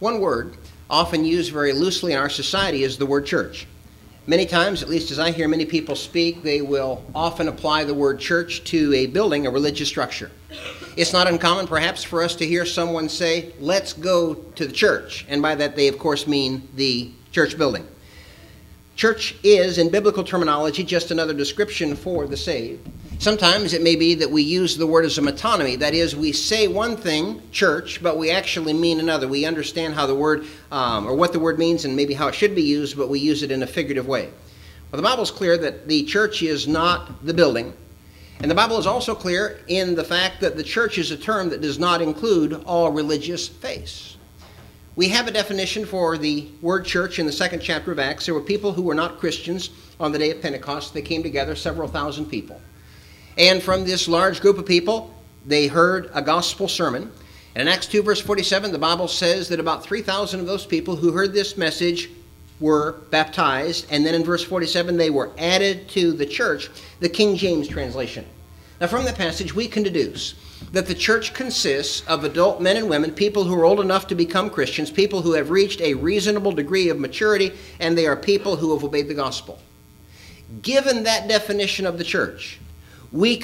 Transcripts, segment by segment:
One word, often used very loosely in our society, is the word church. Many times, at least as I hear many people speak, they will often apply the word church to a building, a religious structure. It's not uncommon, perhaps, for us to hear someone say, let's go to the church. And by that, they, of course, mean the church building. Church is, in biblical terminology, just another description for the saved. Sometimes it may be that we use the word as a metonymy. That is, we say one thing, church, but we actually mean another. We understand how the word, or what the word means and maybe how it should be used, but we use it in a figurative way. Well, the Bible is clear that the church is not the building. And the Bible is also clear in the fact that the church is a term that does not include all religious faiths. We have a definition for the word church in the 2nd chapter of Acts. There were people who were not Christians on the day of Pentecost. They came together, several thousand people. And from this large group of people, they heard a gospel sermon. And in Acts 2, verse 47, the Bible says that about 3,000 of those people who heard this message were baptized. And then in verse 47, they were added to the church, the King James translation. Now from that passage, we can deduce that the church consists of adult men and women, people who are old enough to become Christians, people who have reached a reasonable degree of maturity, and they are people who have obeyed the gospel. Given that definition of the church, we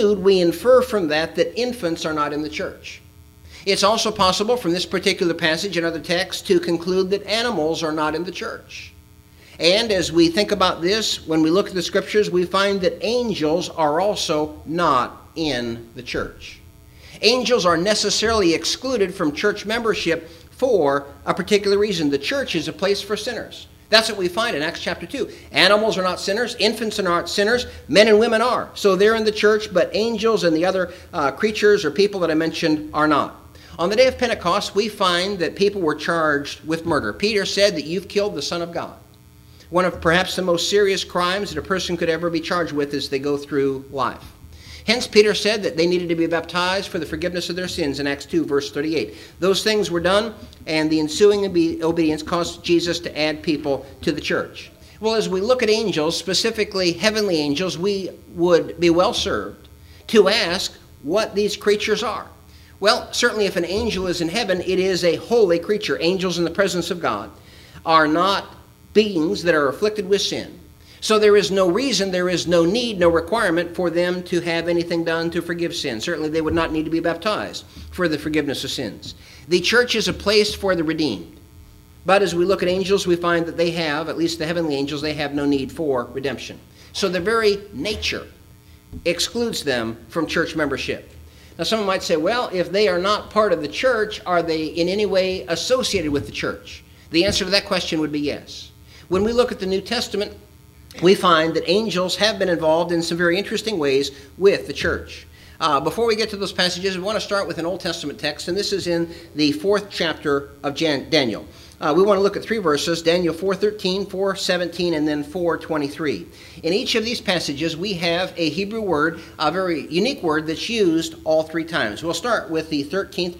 infer from that infants are not in the church. It's also possible from this particular passage and other texts to conclude that animals are not in the church. And as we think about this, when we look at the scriptures, we find that angels are also not in the church. Angels are necessarily excluded from church membership for a particular reason. The church is a place for sinners. That's what we find in Acts chapter 2. Animals are not sinners. Infants are not sinners. Men and women are. So they're in the church, but angels and the other creatures or people that I mentioned are not. On the day of Pentecost, we find that people were charged with murder. Peter said that you've killed the Son of God. One of perhaps the most serious crimes that a person could ever be charged with as they go through life. Hence, Peter said that they needed to be baptized for the forgiveness of their sins in Acts 2, verse 38. Those things were done, and the ensuing obedience caused Jesus to add people to the church. Well, as we look at angels, specifically heavenly angels, we would be well served to ask what these creatures are. Well, certainly if an angel is in heaven, it is a holy creature. Angels in the presence of God are not beings that are afflicted with sin. So there is no reason, there is no need, no requirement for them to have anything done to forgive sin. Certainly they would not need to be baptized for the forgiveness of sins. The church is a place for the redeemed. But as we look at angels, we find that they have, at least the heavenly angels, they have no need for redemption. So their very nature excludes them from church membership. Now someone might say, well, if they are not part of the church, are they in any way associated with the church? The answer to that question would be yes. When we look at the New Testament, we find that angels have been involved in some very interesting ways with the church. Before we get to those passages, we want to start with an Old Testament text, and this is in the 4th chapter of Daniel. We want to look at 3 verses, Daniel 4:13, 4:17, and then 4:23. In each of these passages, we have a Hebrew word, a very unique word that's used all 3 times. We'll start with the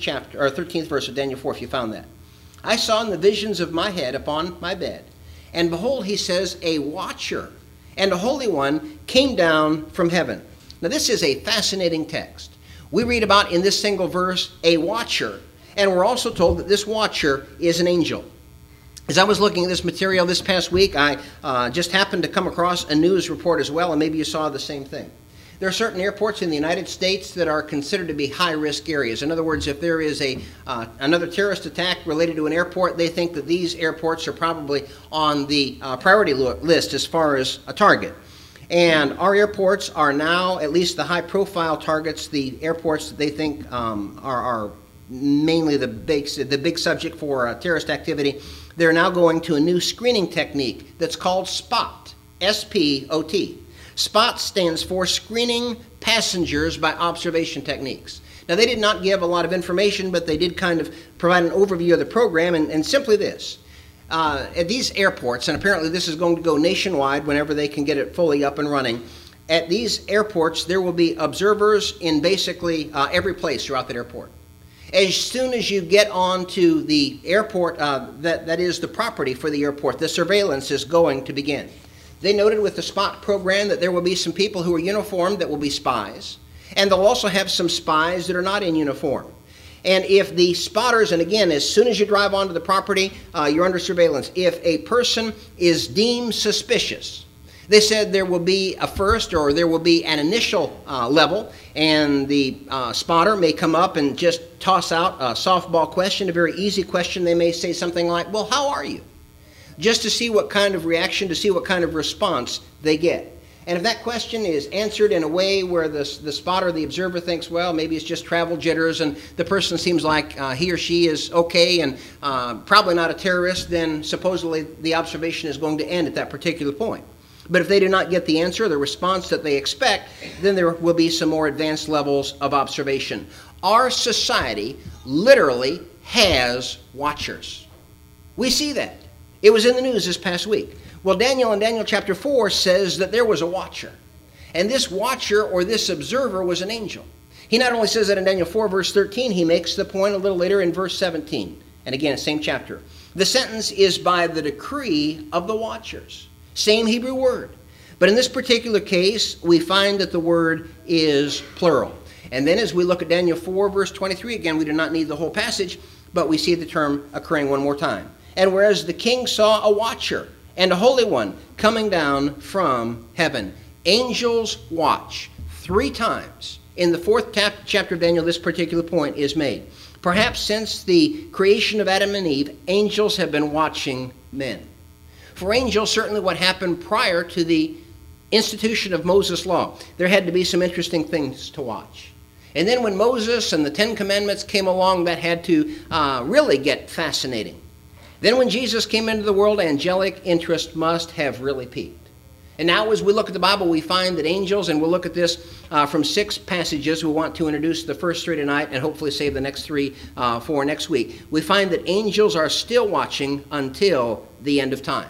13th verse of Daniel 4, if you found that. I saw in the visions of my head upon my bed, and behold, he says, a watcher and a holy one came down from heaven. Now this is a fascinating text. We read about in this single verse a watcher, and we're also told that this watcher is an angel. As I was looking at this material this past week, I just happened to come across a news report as well, and maybe you saw the same thing. There are certain airports in the United States that are considered to be high-risk areas. In other words, if there is another terrorist attack related to an airport, they think that these airports are probably on the priority list as far as a target. And our airports are now, at least the high-profile targets, the airports that they think are mainly the big subject for terrorist activity. They're now going to a new screening technique that's called SPOT, S-P-O-T. SPOT stands for Screening Passengers by Observation Techniques. Now, they did not give a lot of information, but they did kind of provide an overview of the program, and simply this. At these airports, and apparently this is going to go nationwide whenever they can get it fully up and running, at these airports there will be observers in basically every place throughout that airport. As soon as you get onto the airport, that is the property for the airport, the surveillance is going to begin. They noted with the SPOT program that there will be some people who are uniformed that will be spies, and they'll also have some spies that are not in uniform. And if the spotters, and again, as soon as you drive onto the property, you're under surveillance. If a person is deemed suspicious, they said there will be a first or there will be an initial level, and the spotter may come up and just toss out a softball question, a very easy question. They may say something like, well, how are you? Just to see what kind of reaction, to see what kind of response they get. And if that question is answered in a way where the spotter, the observer thinks, well, maybe it's just travel jitters and the person seems like he or she is okay and probably not a terrorist, then supposedly the observation is going to end at that particular point. But if they do not get the answer, the response that they expect, then there will be some more advanced levels of observation. Our society literally has watchers. We see that. It was in the news this past week. Well, Daniel in Daniel chapter 4 says that there was a watcher. And this watcher or this observer was an angel. He not only says that in Daniel 4 verse 13, he makes the point a little later in verse 17. And again, same chapter. The sentence is by the decree of the watchers. Same Hebrew word. But in this particular case, we find that the word is plural. And then as we look at Daniel 4 verse 23, again, we do not need the whole passage, but we see the term occurring one more time. And whereas the king saw a watcher and a holy one coming down from heaven. Angels watch. 3 times in the 4th chapter of Daniel, this particular point is made. Perhaps since the creation of Adam and Eve, angels have been watching men. For angels, certainly what happened prior to the institution of Moses' law, there had to be some interesting things to watch. And then when Moses and the 10 Commandments came along, that had to really get fascinating. Then when Jesus came into the world, angelic interest must have really peaked. And now as we look at the Bible, we find that angels, and we'll look at this from 6 passages. We want to introduce the first 3 tonight and hopefully save the next 3 for next week. We find that angels are still watching until the end of time.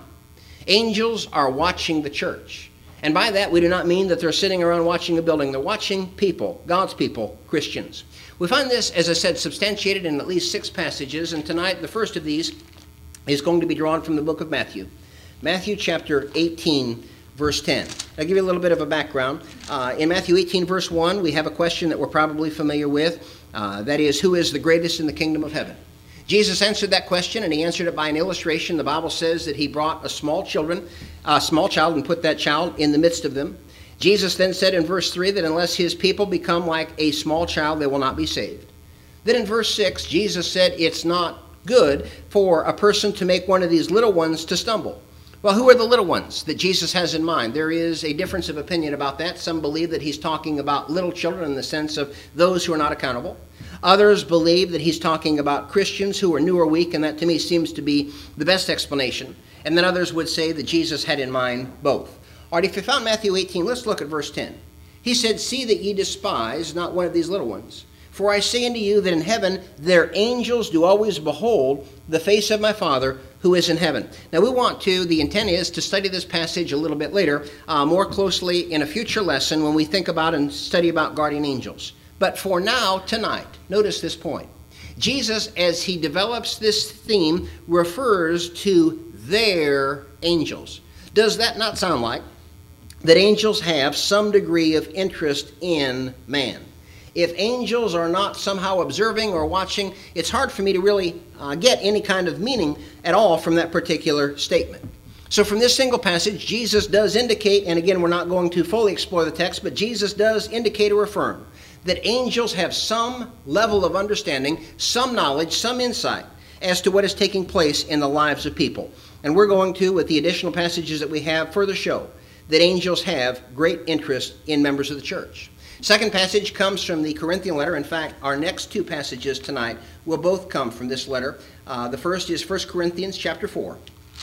Angels are watching the church. And by that, we do not mean that they're sitting around watching a building. They're watching people, God's people, Christians. We find this, as I said, substantiated in at least 6 passages. And tonight, the first of these is going to be drawn from the book of Matthew. Matthew chapter 18, verse 10. I'll give you a little bit of a background. In Matthew 18, verse 1, we have a question that we're probably familiar with. That is, who is the greatest in the kingdom of heaven? Jesus answered that question, and he answered it by an illustration. The Bible says that he brought a small child and put that child in the midst of them. Jesus then said in verse 3 that unless his people become like a small child, they will not be saved. Then in verse 6, Jesus said it's not good for a person to make one of these little ones to stumble. Well, who are the little ones that Jesus has in mind? There is a difference of opinion about that. Some believe that he's talking about little children in the sense of those who are not accountable. Others believe that he's talking about Christians who are new or weak, and that to me seems to be the best explanation. And then others would say that Jesus had in mind both. All right, if you found Matthew 18, let's look at verse 10. He said, "See that ye despise not one of these little ones. For I say unto you that in heaven their angels do always behold the face of my Father who is in heaven." Now the intent is to study this passage a little bit later, more closely in a future lesson when we think about and study about guardian angels. But for now, tonight, notice this point. Jesus, as he develops this theme, refers to their angels. Does that not sound like that angels have some degree of interest in man? If angels are not somehow observing or watching, it's hard for me to really get any kind of meaning at all from that particular statement. So from this single passage, Jesus does indicate, and again, we're not going to fully explore the text, but Jesus does indicate or affirm that angels have some level of understanding, some knowledge, some insight as to what is taking place in the lives of people. And we're going to, with the additional passages that we have, further show that angels have great interest in members of the church. Second passage comes from the Corinthian letter. In fact, our next 2 passages tonight will both come from this letter. The first is 1 Corinthians chapter 4.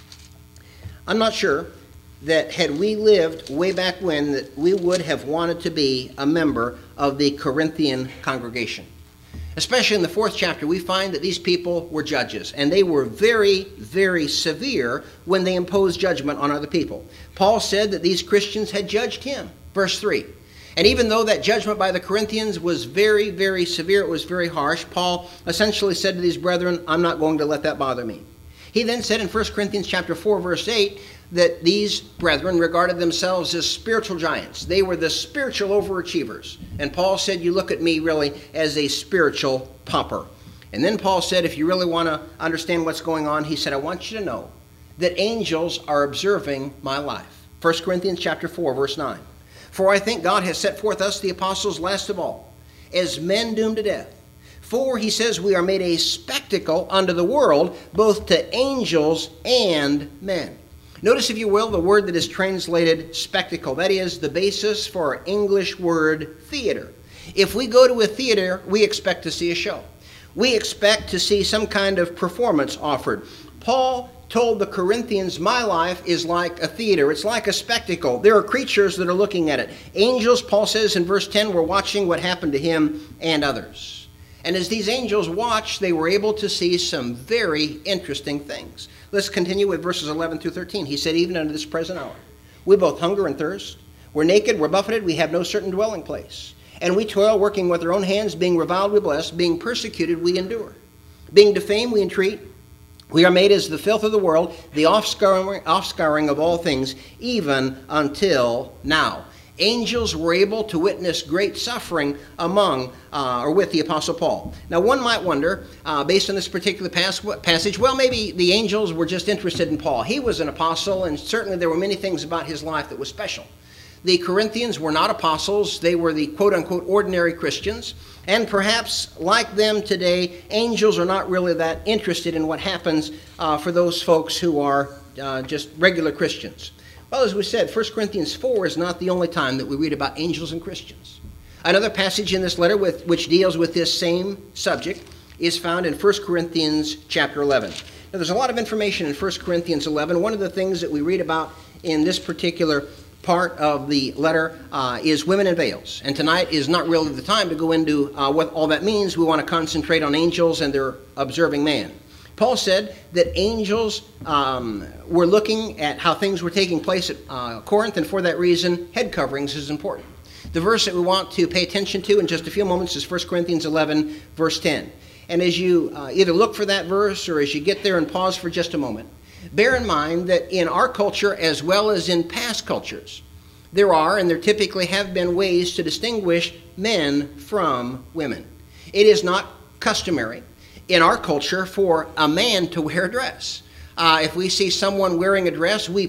I'm not sure that had we lived way back when, that we would have wanted to be a member of the Corinthian congregation. Especially in the 4th chapter, we find that these people were judges, and they were very, very severe when they imposed judgment on other people. Paul said that these Christians had judged him. Verse 3. And even though that judgment by the Corinthians was very, very severe, it was very harsh, Paul essentially said to these brethren, I'm not going to let that bother me. He then said in 1 Corinthians chapter 4, verse 8, that these brethren regarded themselves as spiritual giants. They were the spiritual overachievers. And Paul said, you look at me really as a spiritual pauper. And then Paul said, if you really want to understand what's going on, he said, I want you to know that angels are observing my life. 1 Corinthians chapter 4, verse 9. For I think God has set forth us, the apostles, last of all, as men doomed to death. For, he says, we are made a spectacle unto the world, both to angels and men. Notice, if you will, the word that is translated spectacle. That is the basis for our English word theater. If we go to a theater, we expect to see a show. We expect to see some kind of performance offered. Paul told the Corinthians, my life is like a theater. It's like a spectacle. There are creatures that are looking at it. Angels, Paul says in verse 10, were watching what happened to him and others. And as these angels watched, they were able to see some very interesting things. Let's continue with verses 11 through 13. He said, even unto this present hour, we both hunger and thirst. We're naked, we're buffeted, we have no certain dwelling place. And we toil, working with our own hands, being reviled, we bless, being persecuted, we endure. Being defamed, we entreat. We are made as the filth of the world, the offscouring of all things, even until now. Angels were able to witness great suffering among or with the Apostle Paul. Now, one might wonder, based on this particular passage, well, maybe the angels were just interested in Paul. He was an apostle, and certainly there were many things about his life that was special. The Corinthians were not apostles. They were the quote-unquote ordinary Christians. And perhaps, like them today, angels are not really that interested in what happens for those folks who are just regular Christians. Well, as we said, 1 Corinthians 4 is not the only time that we read about angels and Christians. Another passage in this letter which deals with this same subject is found in 1 Corinthians chapter 11. Now, there's a lot of information in 1 Corinthians 11. One of the things that we read about in this particular part of the letter is women in veils. And tonight is not really the time to go into what all that means. We want to concentrate on angels and their observing man. Paul said that angels were looking at how things were taking place at Corinth, and for that reason, head coverings is important. The verse that we want to pay attention to in just a few moments is 1 Corinthians 11, verse 10. And as you either look for that verse or as you get there and pause for just a moment, bear in mind that in our culture, as well as in past cultures, there are, and there typically have been, ways to distinguish men from women. It is not customary in our culture for a man to wear a dress. If we see someone wearing a dress, we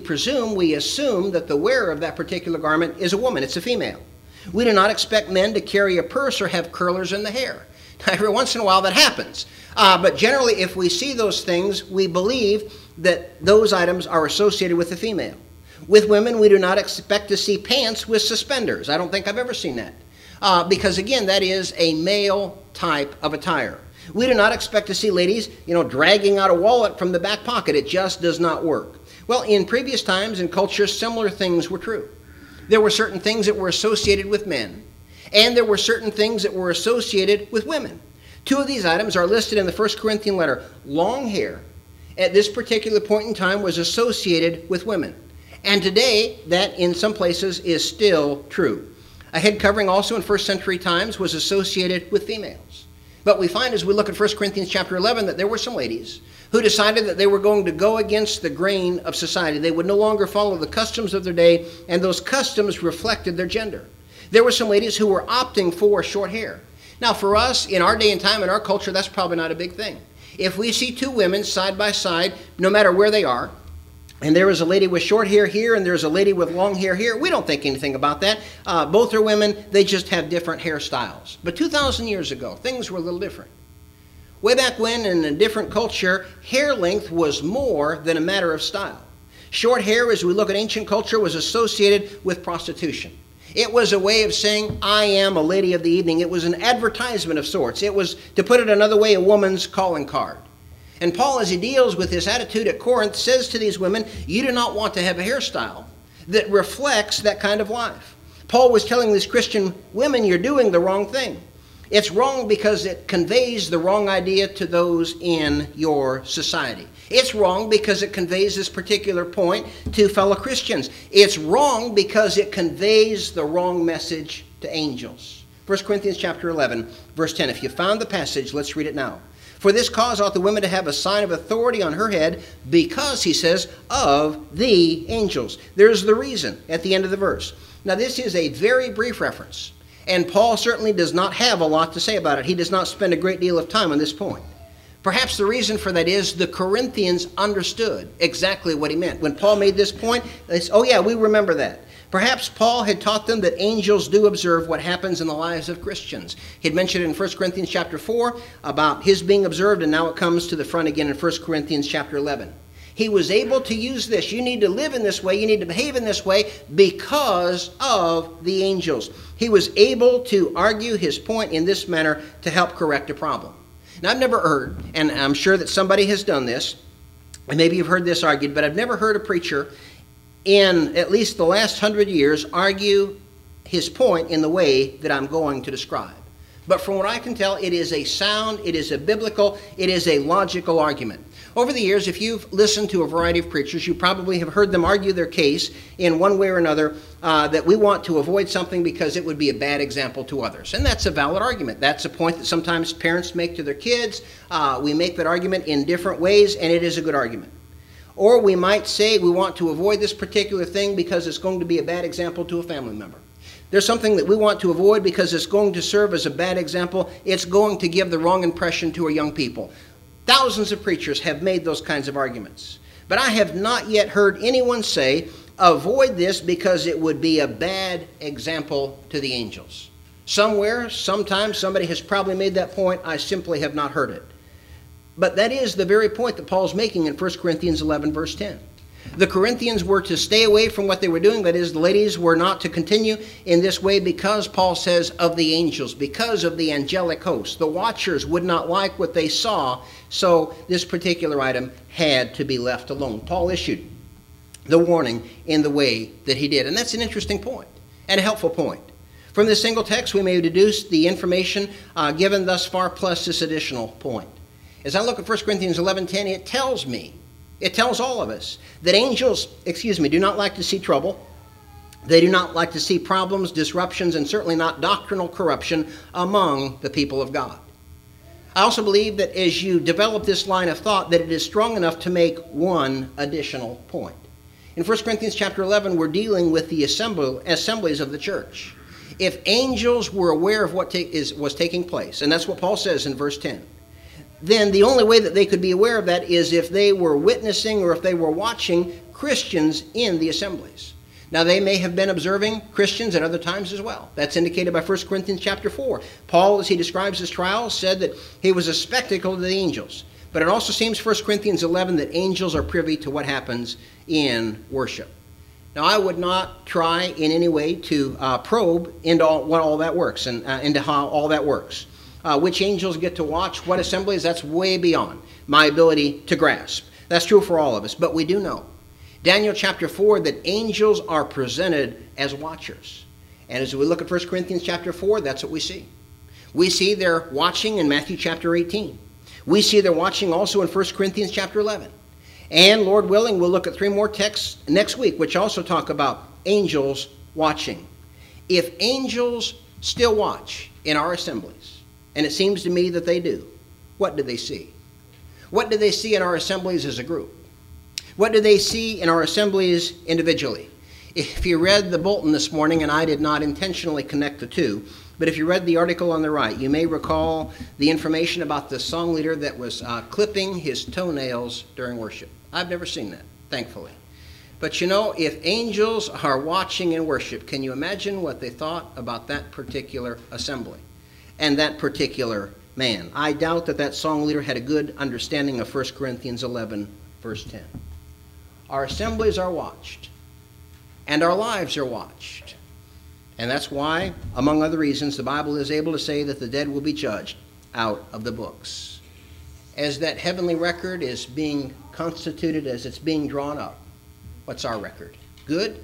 assume that the wearer of that particular garment is a woman. It's a female. We do not expect men to carry a purse or have curlers in the hair. Every once in a while that happens. But generally, if we see those things, we believe that those items are associated with the female. With women, we do not expect to see pants with suspenders. I don't think I've ever seen that. Because again, that is a male type of attire. We do not expect to see ladies, dragging out a wallet from the back pocket. It just does not work. Well, in previous times and cultures, similar things were true. There were certain things that were associated with men, and there were certain things that were associated with women. Two of these items are listed in the 1 Corinthian letter. Long hair, at this particular point in time, was associated with women. And today, that in some places is still true. A head covering also in first century times was associated with females. But we find as we look at 1 Corinthians chapter 11 that there were some ladies who decided that they were going to go against the grain of society. They would no longer follow the customs of their day, and those customs reflected their gender. There were some ladies who were opting for short hair. Now, for us, in our day and time, in our culture, that's probably not a big thing. If we see two women side by side, no matter where they are, and there is a lady with short hair here and there's a lady with long hair here, we don't think anything about that. Both are women. They just have different hairstyles. But 2,000 years ago, things were a little different. Way back when, in a different culture, hair length was more than a matter of style. Short hair, as we look at ancient culture, was associated with prostitution. It was a way of saying, I am a lady of the evening. It was an advertisement of sorts. It was, to put it another way, a woman's calling card. And Paul, as he deals with this attitude at Corinth, says to these women, you do not want to have a hairstyle that reflects that kind of life. Paul was telling these Christian women, you're doing the wrong thing. It's wrong because it conveys the wrong idea to those in your society. It's wrong because it conveys this particular point to fellow Christians. It's wrong because it conveys the wrong message to angels. 1 Corinthians chapter 11, verse 10. If you found the passage, let's read it now. For this cause ought the women to have a sign of authority on her head, because, he says, of the angels. There's the reason at the end of the verse. Now, this is a very brief reference, and Paul certainly does not have a lot to say about it. He does not spend a great deal of time on this point. Perhaps the reason for that is the Corinthians understood exactly what he meant. When Paul made this point, they said, oh yeah, we remember that. Perhaps Paul had taught them that angels do observe what happens in the lives of Christians. He had mentioned in 1 Corinthians chapter 4 about his being observed, and now it comes to the front again in 1 Corinthians chapter 11. He was able to use this. You need to live in this way. You need to behave in this way because of the angels. He was able to argue his point in this manner to help correct a problem. Now, I've never heard, and I'm sure that somebody has done this, and maybe you've heard this argued, but I've never heard a preacher in at least the last 100 years argue his point in the way that I'm going to describe. But from what I can tell, it is a sound, it is a biblical, it is a logical argument. Over the years, if you've listened to a variety of preachers, you probably have heard them argue their case in one way or another that we want to avoid something because it would be a bad example to others. And that's a valid argument. That's a point that sometimes parents make to their kids. We make that argument in different ways, and it is a good argument. Or we might say we want to avoid this particular thing because it's going to be a bad example to a family member. There's something that we want to avoid because it's going to serve as a bad example. It's going to give the wrong impression to our young people. Thousands of preachers have made those kinds of arguments. But I have not yet heard anyone say, avoid this because it would be a bad example to the angels. Somewhere, sometime, somebody has probably made that point. I simply have not heard it. But that is the very point that Paul's making in 1 Corinthians 11, verse 10. The Corinthians were to stay away from what they were doing. That is, the ladies were not to continue in this way because, Paul says, of the angels, because of the angelic host. The watchers would not like what they saw, so this particular item had to be left alone. Paul issued the warning in the way that he did. And that's an interesting point and a helpful point. From this single text, we may deduce the information given thus far plus this additional point. As I look at 1 Corinthians 11:10, it tells me, it tells all of us that angels, do not like to see trouble. They do not like to see problems, disruptions, and certainly not doctrinal corruption among the people of God. I also believe that as you develop this line of thought, that it is strong enough to make one additional point. In 1 Corinthians chapter 11, we're dealing with the assemblies of the church. If angels were aware of what was taking place, and that's what Paul says in verse 10, then the only way that they could be aware of that is if they were witnessing or if they were watching Christians in the assemblies. Now, they may have been observing Christians at other times as well. That's indicated by 1 Corinthians chapter 4. Paul, as he describes his trials, said that he was a spectacle to the angels. But it also seems 1 Corinthians 11 that angels are privy to what happens in worship. Now, I would not try in any way to probe into what all that works and into how all that works. Which angels get to watch what assemblies, that's way beyond my ability to grasp. That's true for all of us, but we do know. Daniel chapter 4, that angels are presented as watchers. And as we look at 1 Corinthians chapter 4, that's what we see. We see they're watching in Matthew chapter 18. We see they're watching also in 1 Corinthians chapter 11. And Lord willing, we'll look at 3 more texts next week, which also talk about angels watching. If angels still watch in our assemblies, and it seems to me that they do, what do they see? What do they see in our assemblies as a group? What do they see in our assemblies individually? If you read the bulletin this morning, and I did not intentionally connect the two, but if you read the article on the right, you may recall the information about the song leader that was clipping his toenails during worship. I've never seen that, thankfully. But you know, if angels are watching in worship, can you imagine what they thought about that particular assembly and that particular man? I doubt that that song leader had a good understanding of 1 Corinthians 11, verse 10. Our assemblies are watched, and our lives are watched. And that's why, among other reasons, the Bible is able to say that the dead will be judged out of the books. As that heavenly record is being constituted, as it's being drawn up, what's our record? Good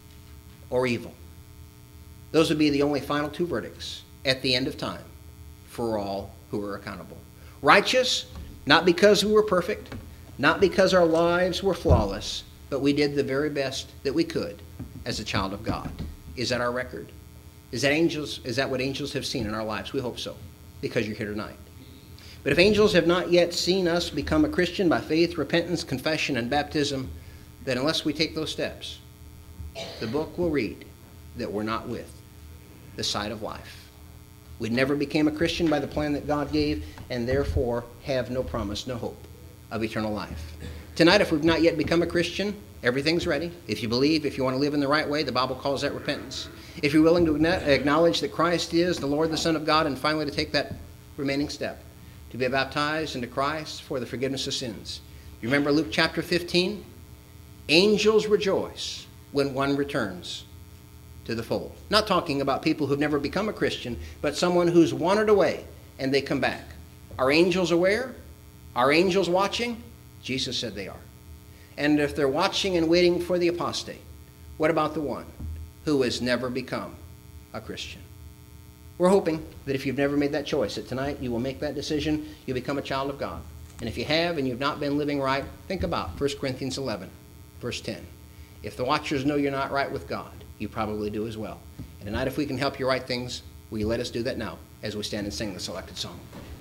or evil? Those would be the only final 2 verdicts at the end of time for all who are accountable. Righteous, not because we were perfect, not because our lives were flawless, but we did the very best that we could as a child of God. Is that our record? Is that what angels have seen in our lives? We hope so, because you're here tonight. But if angels have not yet seen us become a Christian by faith, repentance, confession, and baptism, then unless we take those steps, the book will read that we're not with the side of life. We never became a Christian by the plan that God gave, and therefore have no promise, no hope of eternal life. Tonight, if we've not yet become a Christian, everything's ready. If you believe, if you want to live in the right way, the Bible calls that repentance. If you're willing to acknowledge that Christ is the Lord, the Son of God, and finally to take that remaining step, to be baptized into Christ for the forgiveness of sins. You remember Luke chapter 15? Angels rejoice when one returns to the fold. Not talking about people who've never become a Christian, but someone who's wandered away and they come back. Are angels aware? Are angels watching? Jesus said they are. And if they're watching and waiting for the apostate, what about the one who has never become a Christian? We're hoping that if you've never made that choice, that tonight you will make that decision, you become a child of God. And if you have and you've not been living right, think about 1 Corinthians 11, verse 10. If the watchers know you're not right with God, you probably do as well. And tonight, if we can help you right things, will you let us do that now as we stand and sing the selected song?